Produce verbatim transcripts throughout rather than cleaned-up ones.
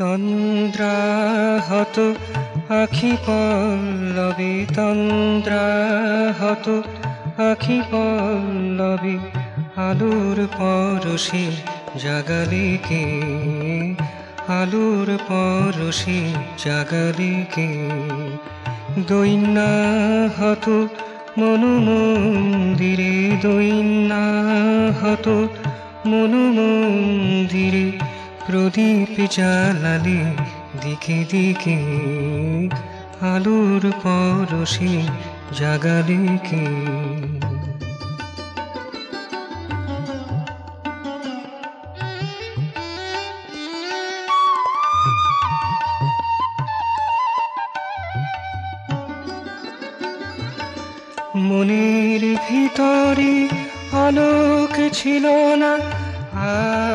তন্দ্রাহত আখি পল্লবে তন্দ্রাহত আখি পল্লবে আলোর পরশে জাগালে কে, আলোর পরশে জাগালে কে। দৈন্যাহত মনু মন্দিরে দৈন্যাহত মনু মন্দিরে প্রদীপ জ্বালালে দিকে দিকে আলোর পরশে জাগালে কে। মনের ভিতরে আলোক ছিল না, আ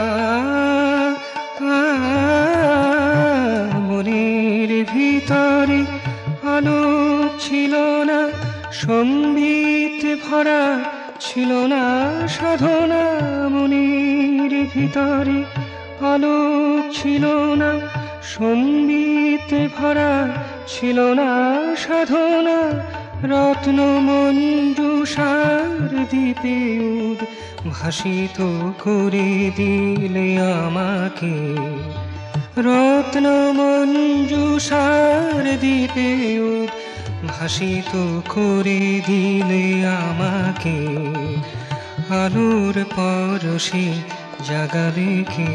মনের ভিতরে আলোক ছিল না, সম্বিত ভরা ছিল না সাধনা। মনের ভিতরে আলোক ছিল না, সম্বিত ভরা ছিল না সাধনা। রত্ন মঞ্জুষার দ্বীপে উদ্ভাসিত করে দিলে আমাকে, রত্ন মঞ্জুষার দ্বীপে উদ্ভাসিত করে দিলে আমাকে। আলোর পরশে জাগালে কে,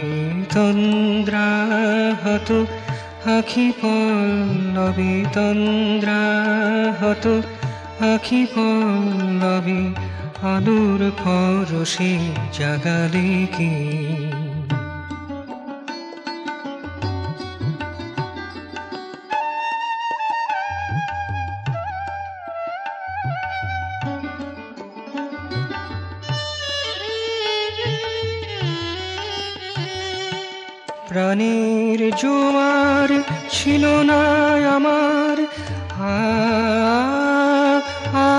তন্দ্রাহত আখি পল্লবে তন্দ্রাহত আখি পল্লবে আলোর পরশে জাগালে কে। প্রাণের জোয়ার ছিল না আমার, আ আ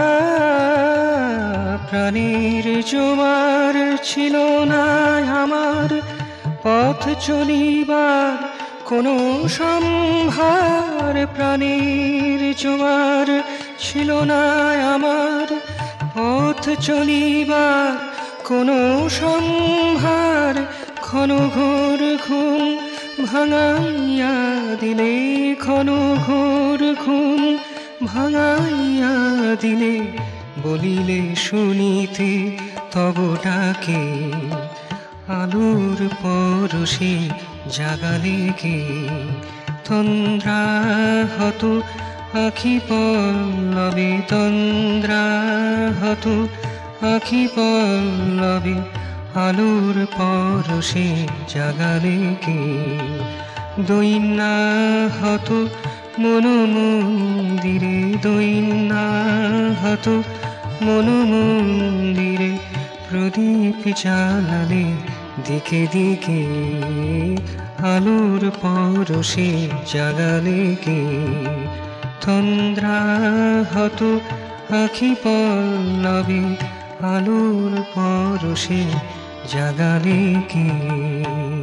প্রাণের জোয়ার ছিল না আমার। পথ চলিবার কোনো সম্ভার, প্রাণের জোয়ার ছিল না আমার। পথ চলিবার কোনো সম্ভার, ঘন ঘোর ঘুম ভাঙাইয়া দিলে, ঘন ঘোর ঘুম ভাঙাইয়া দিলে। বলিলে শুনিতে তব ডাকে, আলোর পরশে জাগালে কে। তন্দ্রাহত আখি পল্লবে তন্দ্রাহত আখি পল্লবে আলোর পরশে জাগালে কে। দৈন্যাহত মনু মন্দিরে দৈন্যাহত মনু মন্দিরে প্রদীপ জ্বালালে দিকে দিকে আলোর পরশে জাগালে কে। তন্দ্রাহত আখি পল্লবে আলোর পরশে জাগালে কে।